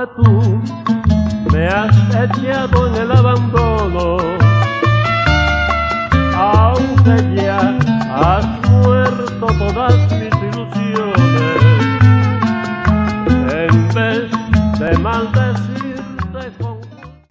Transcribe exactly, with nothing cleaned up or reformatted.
ahora tú me has echado en el abandono, aunque ya has muerto.